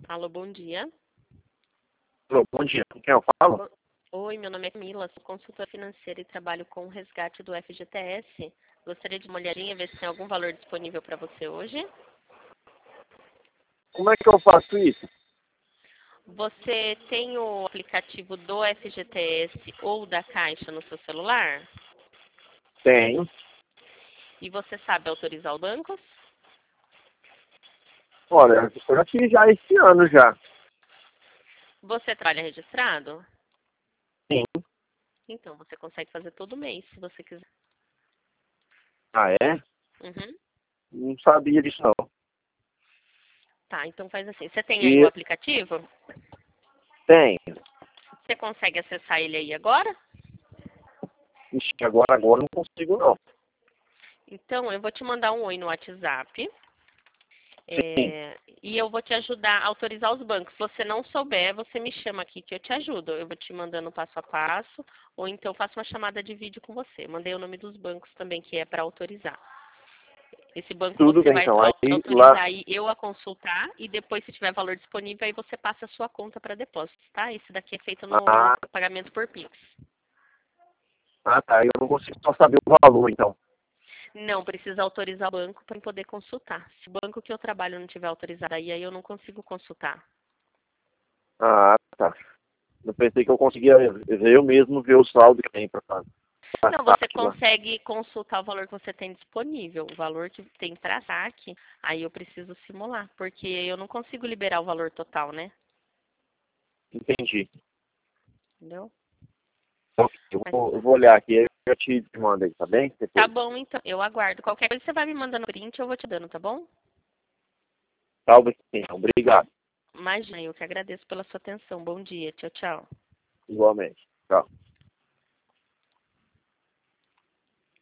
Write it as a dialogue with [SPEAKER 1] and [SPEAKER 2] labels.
[SPEAKER 1] Alô, bom dia.
[SPEAKER 2] Alô, bom dia. Com quem eu falo?
[SPEAKER 1] Oi, meu nome é Camila, sou consultora financeira e trabalho com o resgate do FGTS. Gostaria de uma olhadinha, ver se tem algum valor disponível para você hoje.
[SPEAKER 2] Como é que eu faço isso?
[SPEAKER 1] Você tem o aplicativo do FGTS ou da Caixa no seu celular?
[SPEAKER 2] Tenho.
[SPEAKER 1] E você sabe autorizar os bancos?
[SPEAKER 2] Olha, eu já fiz já esse ano já.
[SPEAKER 1] Você trabalha registrado?
[SPEAKER 2] Sim.
[SPEAKER 1] Então, você consegue fazer todo mês, se você quiser.
[SPEAKER 2] Ah, é?
[SPEAKER 1] Uhum.
[SPEAKER 2] Não sabia disso não.
[SPEAKER 1] Tá, então faz assim. Você tem aí o
[SPEAKER 2] E
[SPEAKER 1] aplicativo?
[SPEAKER 2] tenho.
[SPEAKER 1] Você consegue acessar ele aí agora?
[SPEAKER 2] Ixi, agora não consigo não.
[SPEAKER 1] Então, eu vou te mandar um oi no WhatsApp.
[SPEAKER 2] Sim.
[SPEAKER 1] E eu vou te ajudar a autorizar os bancos. Se você não souber, você me chama aqui que eu te ajudo. Eu vou te mandando passo a passo, ou então faço uma chamada de vídeo com você. Mandei o nome dos bancos também, que é para autorizar. Esse banco
[SPEAKER 2] Tudo
[SPEAKER 1] você
[SPEAKER 2] bem
[SPEAKER 1] vai
[SPEAKER 2] então.
[SPEAKER 1] só
[SPEAKER 2] Aí
[SPEAKER 1] autorizar
[SPEAKER 2] lá.
[SPEAKER 1] aí eu a consultar e depois, se tiver valor disponível, aí você passa a sua conta para depósito, tá? Esse daqui é feito no
[SPEAKER 2] Ah,
[SPEAKER 1] pagamento por Pix.
[SPEAKER 2] tá. Eu não consigo só saber o valor então.
[SPEAKER 1] Não, precisa autorizar o banco para poder consultar. Se o banco que eu trabalho não tiver autorizado aí eu não consigo consultar.
[SPEAKER 2] Ah, tá. Eu pensei que eu conseguia eu mesmo ver o saldo que tem para
[SPEAKER 1] Não, você
[SPEAKER 2] saque lá.
[SPEAKER 1] consegue consultar o valor que você tem disponível, o valor que tem para saque, aí eu preciso simular, porque eu não consigo liberar o valor total, né?
[SPEAKER 2] Entendi.
[SPEAKER 1] Entendeu?
[SPEAKER 2] Ok,
[SPEAKER 1] Mas
[SPEAKER 2] eu vou olhar aqui, aí eu te mando aí, tá bem?
[SPEAKER 1] tá
[SPEAKER 2] Depois.
[SPEAKER 1] bom, então. Eu aguardo. Qualquer coisa você vai me mandando print, eu vou te dando, tá bom?
[SPEAKER 2] Salve, sim. Obrigado.
[SPEAKER 1] Imagina, eu que agradeço pela sua atenção. Bom dia. Tchau, tchau.
[SPEAKER 2] Igualmente. Tchau.